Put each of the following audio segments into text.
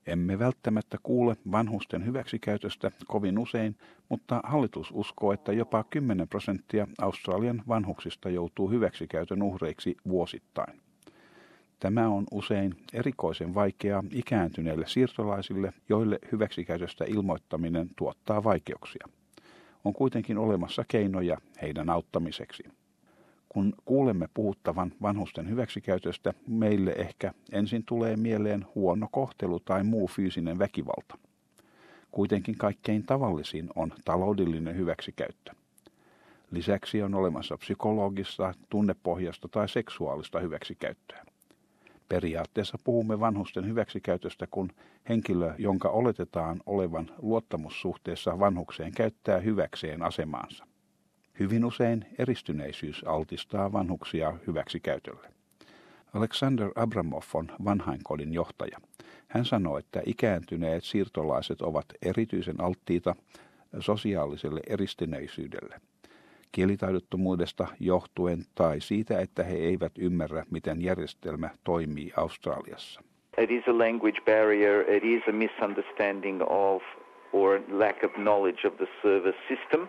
Emme välttämättä kuule vanhusten hyväksikäytöstä kovin usein, mutta hallitus uskoo, että jopa 10% Australian vanhuksista joutuu hyväksikäytön uhreiksi vuosittain. Tämä on usein erikoisen vaikeaa ikääntyneille siirtolaisille, joille hyväksikäytöstä ilmoittaminen tuottaa vaikeuksia. On kuitenkin olemassa keinoja heidän auttamiseksi. Kun kuulemme puhuttavan vanhusten hyväksikäytöstä, meille ehkä ensin tulee mieleen huono kohtelu tai muu fyysinen väkivalta. Kuitenkin kaikkein tavallisin on taloudellinen hyväksikäyttö. Lisäksi on olemassa psykologista, tunnepohjasta tai seksuaalista hyväksikäyttöä. Periaatteessa puhumme vanhusten hyväksikäytöstä, kun henkilö, jonka oletetaan olevan luottamussuhteessa vanhukseen, käyttää hyväkseen asemaansa. Hyvin usein eristyneisyys altistaa vanhuksia hyväksikäytölle. Alexander Abramov on vanhainkodin johtaja. Hän sanoo, että ikääntyneet siirtolaiset ovat erityisen alttiita sosiaaliselle eristyneisyydelle. Kielitaidottomuudesta johtuen tai siitä, että he eivät ymmärrä, miten järjestelmä toimii Australiassa. It is a language barrier, it is a misunderstanding of or lack of knowledge of the service system.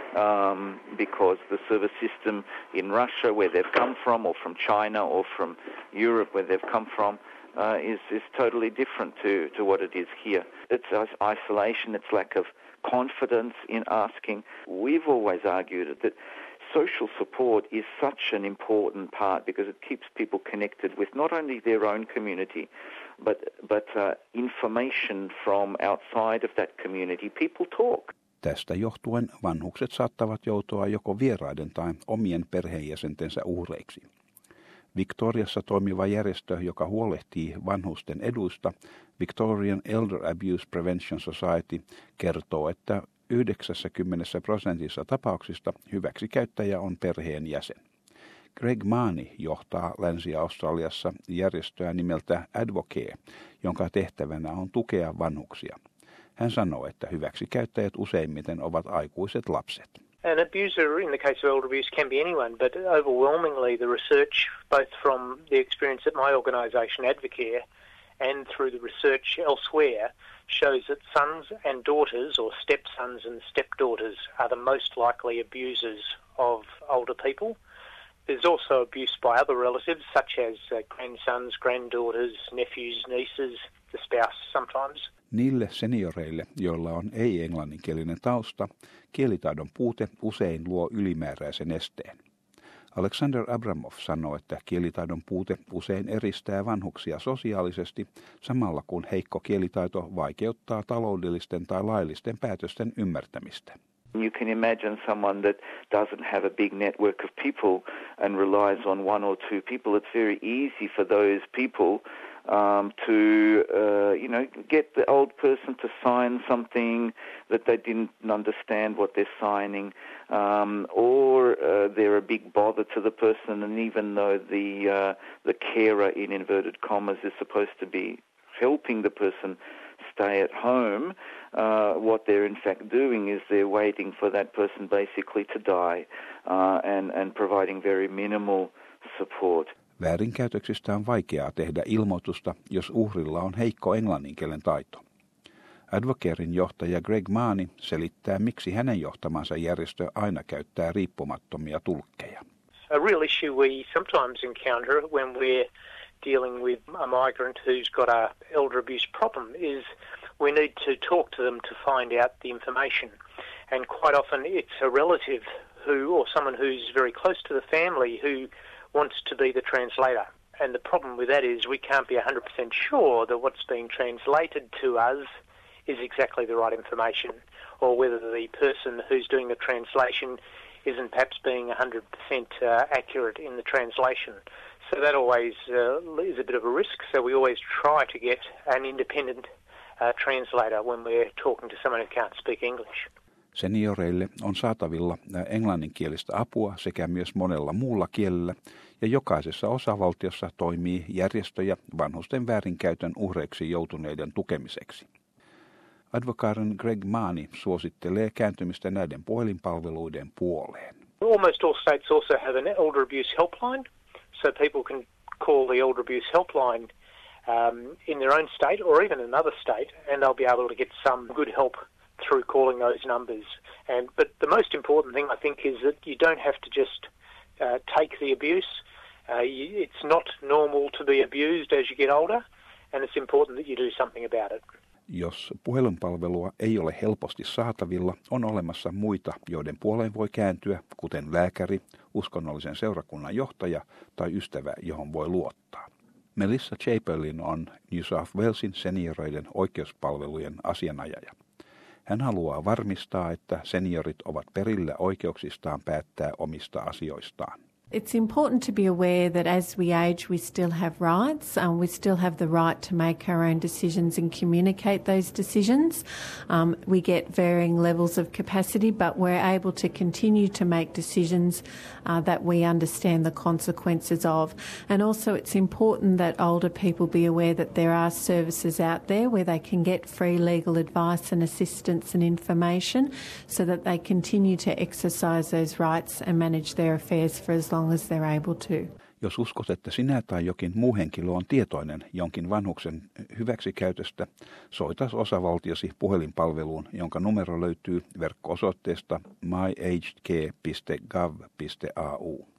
Because the service system in Russia, where they've come from, or from China, or from Europe, where they've come from, is totally different to what it is here. It's isolation, it's lack of confidence in asking. We've always argued that social support is such an important part because it keeps people connected with not only their own community, but information from outside of that community. People talk. Tästä johtuen vanhukset saattavat joutua joko vieraiden tai omien perheenjäsentensä uhreiksi. Victoriassa toimiva järjestö, joka huolehtii vanhusten eduista, Victorian Elder Abuse Prevention Society, kertoo, että 90% tapauksista hyväksikäyttäjä on perheenjäsen. Greg Maani johtaa Länsi-Australiassa järjestöä nimeltä Advocare, jonka tehtävänä on tukea vanhuksia. Hän sanoo, että hyväksikäyttäjät useimmiten ovat aikuiset lapset. An abuser in the case of elder abuse can be anyone, but overwhelmingly the research, both from the experience at my organisation Advocare and through the research elsewhere, shows that sons and daughters, or stepsons and stepdaughters, are the most likely abusers of older people. There's also abuse by other relatives, such as grandsons, granddaughters, nephews, nieces, the spouse sometimes. Niille senioreille, joilla on ei-englanninkielinen tausta, kielitaidon puute usein luo ylimääräisen esteen. Alexander Abramov sanoo, että kielitaidon puute usein eristää vanhuksia sosiaalisesti, samalla kun heikko kielitaito vaikeuttaa taloudellisten tai laillisten päätösten ymmärtämistä. You can imagine someone that doesn't have a big network of people and relies on one or two people. It's very easy for those people to get the old person to sign something that they didn't understand what they're signing, or they're a big bother to the person, and even though the carer, in inverted commas, is supposed to be helping the person stay at home, what they're in fact doing is they're waiting for that person basically to die and providing very minimal support. Väärinkäytöksistä on vaikeaa tehdä ilmoitusta, jos uhrilla on heikko englanninkielen taito. Advocarein johtaja Greg Maani selittää, miksi hänen johtamansa järjestö aina käyttää riippumattomia tulkkeja. A real issue we sometimes encounter when we're dealing with a migrant who's got a elder abuse problem is we need to talk to them to find out the information. And quite often it's a relative or someone who's very close to the family who wants to be the translator. And the problem with that is we can't be 100% sure that what's being translated to us is exactly the right information, or whether the person who's doing the translation isn't perhaps being 100% accurate in the translation. So that always is a bit of a risk, so we always try to get an independent translator when we're talking to someone who can't speak English. Senioreille on saatavilla englanninkielistä apua sekä myös monella muulla kielellä, ja jokaisessa osavaltiossa toimii järjestöjä vanhusten väärinkäytön uhreiksi joutuneiden tukemiseksi. Advocaren Greg Maani suosittelee kääntymistä näiden puhelinpalveluiden puoleen. Almost all states also have an elder abuse helpline, so people can call the elder abuse helpline in their own state or even another state, and they'll be able to get some good help through calling those numbers. But the most important thing, I think, is that you don't have to just take the abuse. It's not normal to be abused as you get older, and it's important that you do something about it. Jos puhelinpalvelua ei ole helposti saatavilla, on olemassa muita, joiden puoleen voi kääntyä, kuten lääkäri, uskonnollisen seurakunnan johtaja tai ystävä, johon voi luottaa. Melissa Chamberlain on New South Walesin senioreiden oikeuspalvelujen asianajaja. Hän haluaa varmistaa, että seniorit ovat perillä oikeuksistaan päättää omista asioistaan. It's important to be aware that as we age, we still have rights. We still have the right to make our own decisions and communicate those decisions. We get varying levels of capacity, but we're able to continue to make decisions that we understand the consequences of. And also it's important that older people be aware that there are services out there where they can get free legal advice and assistance and information so that they continue to exercise those rights and manage their affairs for as long as they're able to. Jos uskot, että sinä tai jokin muu henkilö on tietoinen jonkin vanhuksen hyväksikäytöstä, soita osavaltiosi puhelinpalveluun, jonka numero löytyy verkko-osoitteesta myagedcare.gov.au.